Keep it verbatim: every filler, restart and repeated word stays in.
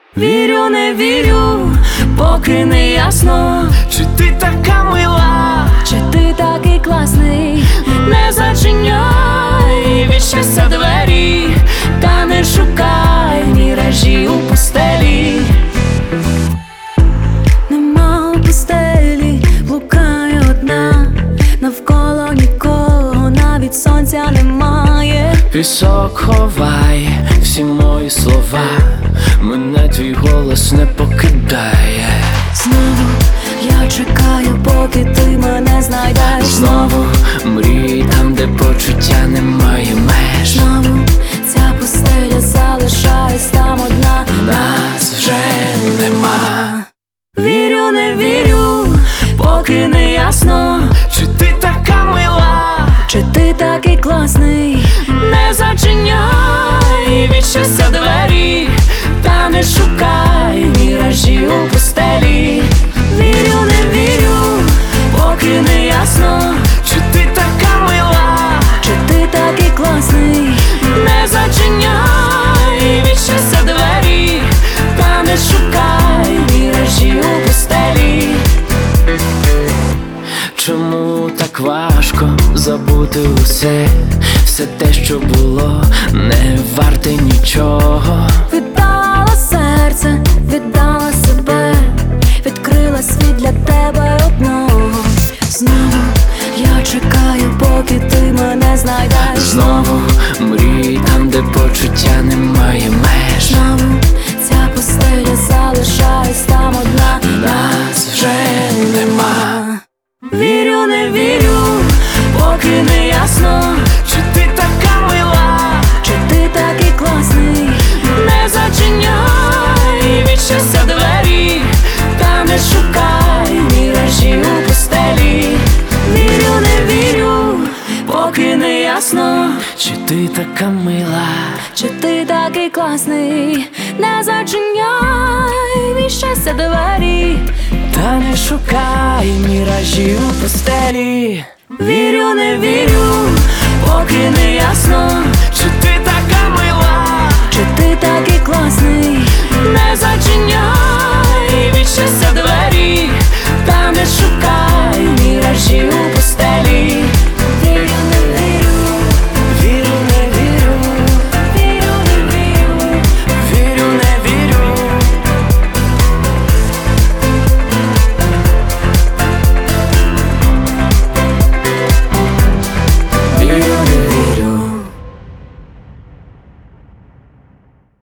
Вірю, не вірю, поки не ясно, чи ти така мила, чи ти такий класний. Не зачиняй від щастя двері, та не шукай міражі у постелі. Нема у постелі, блукає одна, навколо нікого, навіть сонця немає. пісок ховай всі мої слова, мене твій голос не покидає. Знову я чекаю, поки ти мене знайдеш. Знову мрій там, де почуття немає меж. Знову ця постеля залишаюсь там одна, Нас вже нема. Вірю, не вірю, поки не ясно, Чи ти така мила, чи ти такий класний. Не зачиняй від щастя двері, та не шукай міражі у постелі. Вірю, не вірю, поки не ясно, чи ти така мила, чи ти такий класний. Не зачиняй від щастя двері, та не шукай міражі у постелі. чому так важко забути усе, все те, що було, не варте нічого. Віддала серце, віддала себе, відкрила світ для тебе одного. Знову я чекаю, поки ти мене знайдеш. Знову мрій там, де почуття немає меж. Знову ця постеля залишаюсь там одна, Нас вже нема. Вірю, не вірю, поки не ясно, Чи ти така мила, чи ти такий класний. Не зачиняй від щастя двері, та не шукай міражі у постелі. Вірю, не вірю, поки не ясно, чи ти така мила, чи ти такий класний. Не зачиняй від щастя двері, та не шукай міражі у постелі. вірю, не вірю, поки не ясно,